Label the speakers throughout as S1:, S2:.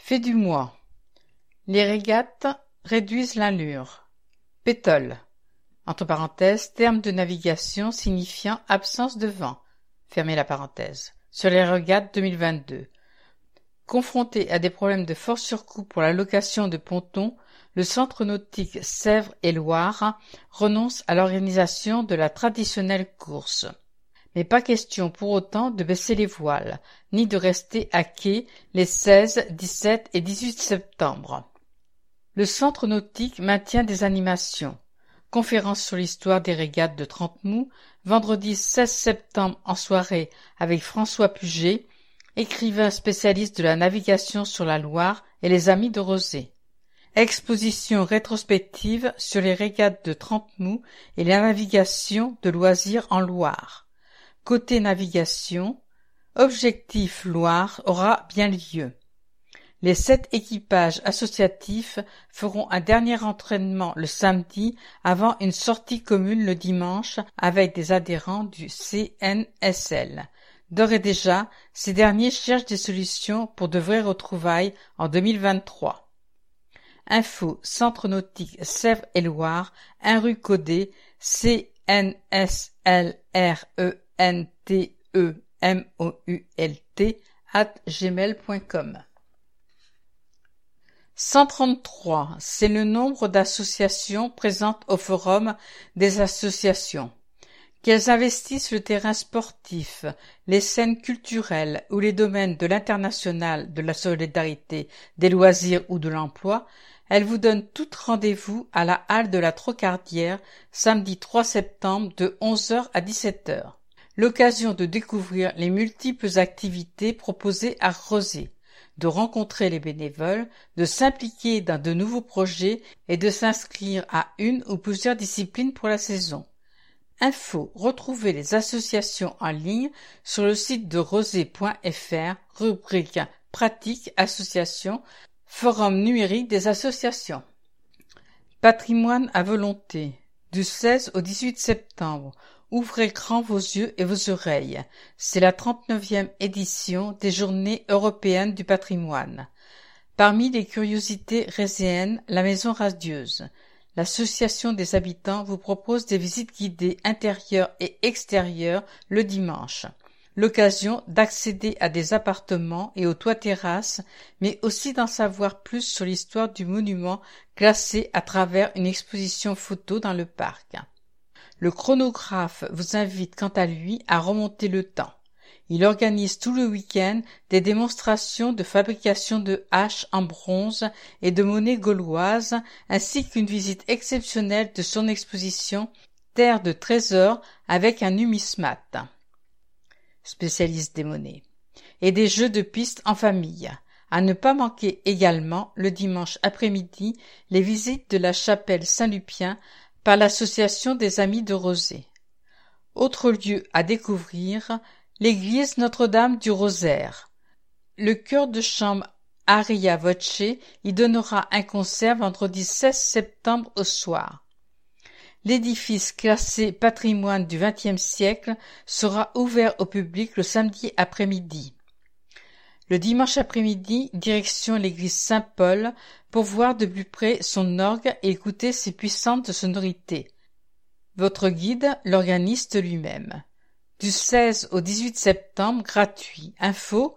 S1: Fait du mois. Les régates réduisent l'allure. Pétole. Entre parenthèses, terme de navigation signifiant absence de vent. Fermez la parenthèse. Sur les régates 2022. Confronté à des problèmes de fort surcoût pour la location de pontons, le Centre nautique Sèvres et Loire renonce à l'organisation de la traditionnelle course. Mais pas question pour autant de baisser les voiles, ni de rester à quai les 16, 17 et 18 septembre. Le Centre nautique maintient des animations. Conférence sur l'histoire des régates de Trente-Mous, vendredi 16 septembre en soirée avec François Puget, écrivain spécialiste de la navigation sur la Loire et les Amis de Rosé. Exposition rétrospective sur les régates de Trente-Mous et la navigation de loisirs en Loire. Côté navigation, Objectif Loire aura bien lieu. Les 7 équipages associatifs feront un dernier entraînement le samedi avant une sortie commune le dimanche avec des adhérents du CNSL. D'ores et déjà, ces derniers cherchent des solutions pour de vraies retrouvailles en 2023. Info Centre nautique Sèvres et Loire, 1 rue Codet, cnslrentmoult@gmail.com. 133, c'est le nombre d'associations présentes au Forum des associations. Qu'elles investissent le terrain sportif, les scènes culturelles ou les domaines de l'international, de la solidarité, des loisirs ou de l'emploi, elles vous donnent toutes rendez-vous à la halle de la Trocardière, samedi 3 septembre de 11h à 17h. L'occasion de découvrir les multiples activités proposées à Rosé, de rencontrer les bénévoles, de s'impliquer dans de nouveaux projets et de s'inscrire à une ou plusieurs disciplines pour la saison. Info, retrouvez les associations en ligne sur le site de rosé.fr, rubrique pratique association, forum numérique des associations. Patrimoine à volonté, du 16 au 18 septembre. Ouvrez grand vos yeux et vos oreilles. C'est la 39e édition des Journées européennes du patrimoine. Parmi les curiosités réséennes, la Maison radieuse. L'association des habitants vous propose des visites guidées intérieures et extérieures le dimanche. L'occasion d'accéder à des appartements et aux toits-terrasses, mais aussi d'en savoir plus sur l'histoire du monument classé à travers une exposition photo dans le parc. Le chronographe vous invite quant à lui à remonter le temps. Il organise tout le week-end des démonstrations de fabrication de haches en bronze et de monnaies gauloises, ainsi qu'une visite exceptionnelle de son exposition Terre de trésors avec un numismate, spécialiste des monnaies, et des jeux de piste en famille. À ne pas manquer également le dimanche après-midi les visites de la chapelle Saint-Lupien par l'association des Amis de Rosé. Autre lieu à découvrir, l'église Notre-Dame du Rosaire. Le chœur de chambre Aria Voce y donnera un concert vendredi 16 septembre au soir. L'édifice classé patrimoine du XXe siècle sera ouvert au public le samedi après-midi. Le dimanche après-midi, direction l'église Saint-Paul pour voir de plus près son orgue et écouter ses puissantes sonorités. Votre guide, l'organiste lui-même. Du 16 au 18 septembre, gratuit. Info,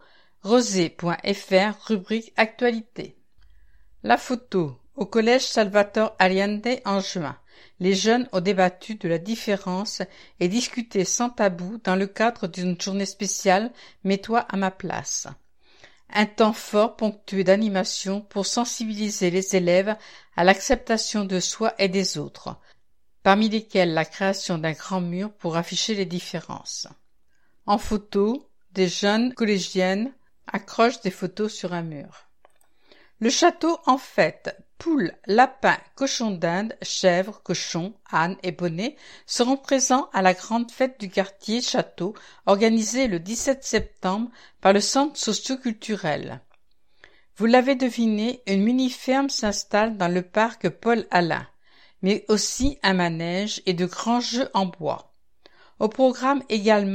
S1: rosé.fr, rubrique Actualité. La photo. Au collège Salvatore Allende en juin. Les jeunes ont débattu de la différence et discuté sans tabou dans le cadre d'une journée spéciale « Mets-toi à ma place ». Un temps fort ponctué d'animation pour sensibiliser les élèves à l'acceptation de soi et des autres, parmi lesquels la création d'un grand mur pour afficher les différences. En photo, des jeunes collégiennes accrochent des photos sur un mur. Le château en fête. Poules, lapins, cochons d'Inde, chèvres, cochons, ânes et bonnets seront présents à la grande fête du quartier Château organisée le 17 septembre par le centre socio-culturel. Vous l'avez deviné, une mini-ferme s'installe dans le parc Paul-Alain, mais aussi un manège et de grands jeux en bois. Au programme également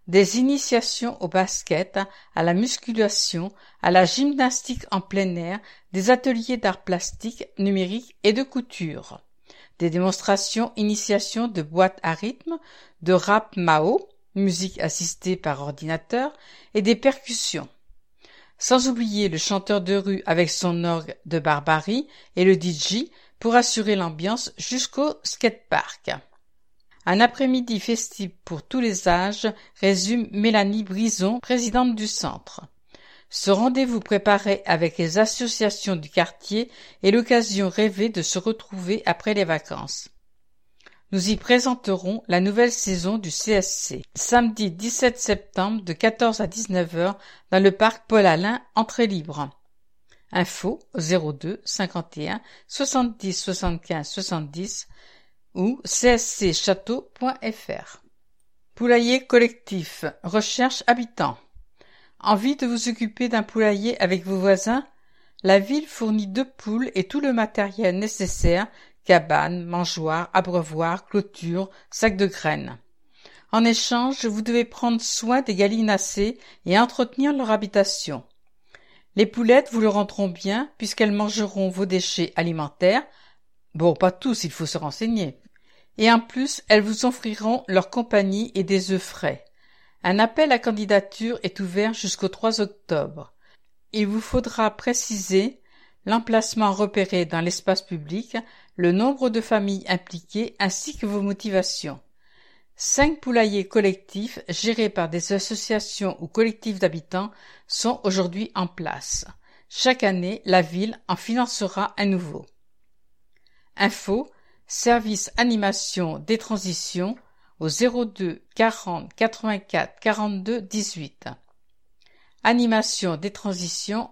S1: des initiations au basket, à la musculation, à la gymnastique en plein air, des ateliers d'art plastique, numérique et de couture, des démonstrations, initiations de boîtes à rythme, de rap Mao, musique assistée par ordinateur, et des percussions. Sans oublier le chanteur de rue avec son orgue de barbarie et le DJ pour assurer l'ambiance jusqu'au skatepark. Un après-midi festif pour tous les âges, résume Mélanie Brison, présidente du centre. Ce rendez-vous préparé avec les associations du quartier est l'occasion rêvée de se retrouver après les vacances. Nous y présenterons la nouvelle saison du CSC, samedi 17 septembre de 14 à 19 h dans le parc Paul-Alain, entrée libre. Info 02 51 70 75 70 ou cscchâteau.fr. Poulailler collectif, recherche habitants. Envie de vous occuper d'un poulailler avec vos voisins? La ville fournit 2 poules et tout le matériel nécessaire, cabane, mangeoire, abreuvoir, clôture, sac de graines. En échange, vous devez prendre soin des gallinacés et entretenir leur habitation. Les poulettes vous le rendront bien puisqu'elles mangeront vos déchets alimentaires. Bon, pas tous, il faut se renseigner. Et en plus, elles vous offriront leur compagnie et des œufs frais. Un appel à candidature est ouvert jusqu'au 3 octobre. Il vous faudra préciser l'emplacement repéré dans l'espace public, le nombre de familles impliquées ainsi que vos motivations. 5 poulaillers collectifs gérés par des associations ou collectifs d'habitants sont aujourd'hui en place. Chaque année, la ville en financera un nouveau. Info, service animation des transitions au 02 40 84 42 18. Animation des transitions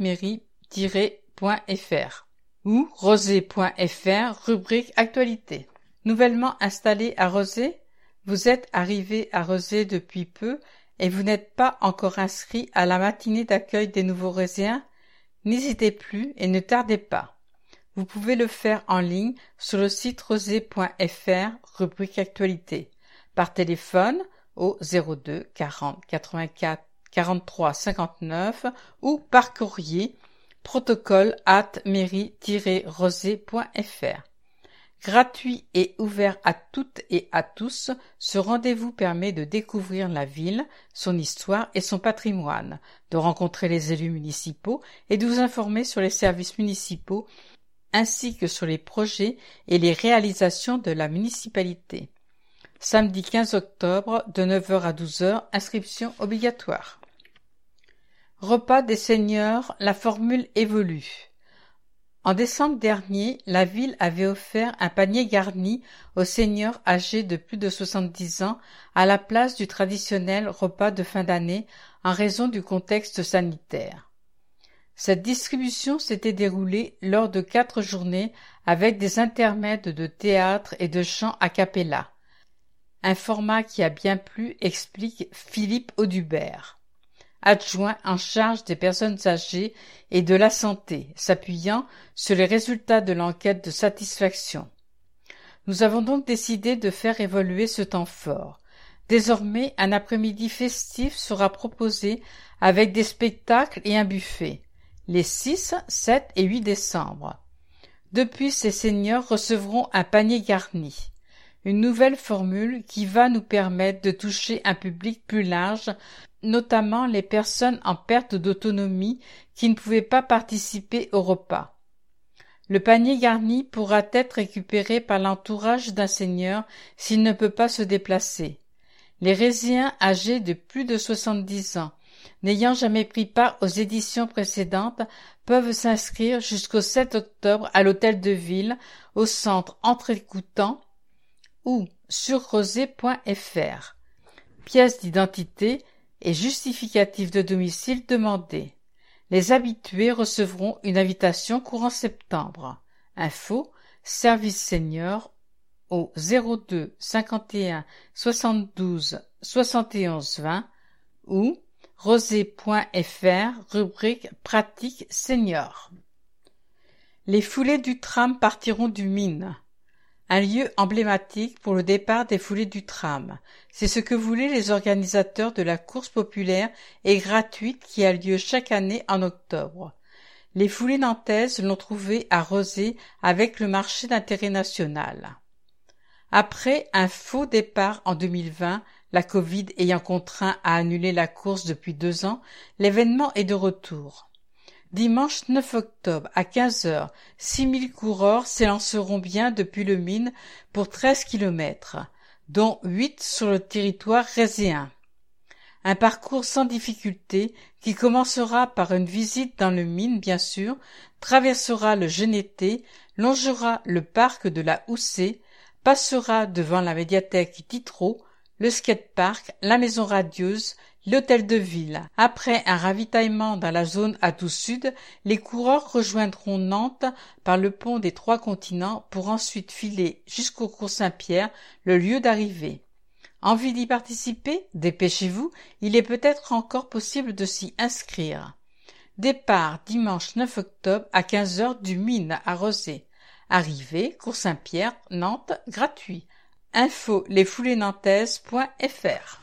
S1: @mairie-.fr ou rosé.fr, rubrique actualité. Nouvellement installé à Rosé? Vous êtes arrivé à Rosé depuis peu et vous n'êtes pas encore inscrit à la matinée d'accueil des nouveaux Roséens? N'hésitez plus et ne tardez pas. Vous pouvez le faire en ligne sur le site rosé.fr, rubrique actualité, par téléphone au 02 40 84 43 59 ou par courrier protocole@mairie-rosé.fr. Gratuit et ouvert à toutes et à tous, ce rendez-vous permet de découvrir la ville, son histoire et son patrimoine, de rencontrer les élus municipaux et de vous informer sur les services municipaux ainsi que sur les projets et les réalisations de la municipalité. Samedi 15 octobre, de 9 h à 12 h, inscription obligatoire. Repas des seniors, la formule évolue. En décembre dernier, la ville avait offert un panier garni aux seniors âgés de plus de 70 ans à la place du traditionnel repas de fin d'année en raison du contexte sanitaire. Cette distribution s'était déroulée lors de 4 journées avec des intermèdes de théâtre et de chant a cappella. Un format qui a bien plu, explique Philippe Audubert, adjoint en charge des personnes âgées et de la santé, s'appuyant sur les résultats de l'enquête de satisfaction. Nous avons donc décidé de faire évoluer ce temps fort. Désormais, un après-midi festif sera proposé avec des spectacles et un buffet, les 6, 7 et 8 décembre. Depuis, ces seniors recevront un panier garni. Une nouvelle formule qui va nous permettre de toucher un public plus large, notamment les personnes en perte d'autonomie qui ne pouvaient pas participer au repas. Le panier garni pourra être récupéré par l'entourage d'un senior s'il ne peut pas se déplacer. Les Résiens âgés de plus de 70 ans, n'ayant jamais pris part aux éditions précédentes, peuvent s'inscrire jusqu'au 7 octobre à l'hôtel de ville, au centre Entrée-Coutant ou sur rosé.fr. Pièce d'identité et justificatif de domicile demandé. Les habitués recevront une invitation courant septembre. Info, service senior au 02 51 72 71 20 ou rosé.fr, rubrique pratique senior. Les foulées du tram partiront du Mine. un lieu emblématique pour le départ des foulées du tram. C'est ce que voulaient les organisateurs de la course populaire et gratuite qui a lieu chaque année en octobre. Les foulées nantaises l'ont trouvé à Rezé avec le marché d'intérêt national. Après un faux départ en 2020, la Covid ayant contraint à annuler la course depuis 2 ans, l'événement est de retour. Dimanche 9 octobre à 15h, 6000 coureurs s'élanceront bien depuis le Mine pour 13 km, dont 8 sur le territoire réséen. Un parcours sans difficulté qui commencera par une visite dans le Mine bien sûr, traversera le Genété, longera le parc de la Houssée, passera devant la médiathèque Diderot, le skatepark, la maison radieuse, l'hôtel de ville. Après un ravitaillement dans la zone Atout Sud, les coureurs rejoindront Nantes par le pont des 3 continents pour ensuite filer jusqu'au cours Saint-Pierre, le lieu d'arrivée. Envie d'y participer? Dépêchez-vous, il est peut-être encore possible de s'y inscrire. Départ dimanche 9 octobre à 15h du Mine à Rezé. Arrivée, cours Saint-Pierre, Nantes, gratuit. Info lesfouleesnantaises.fr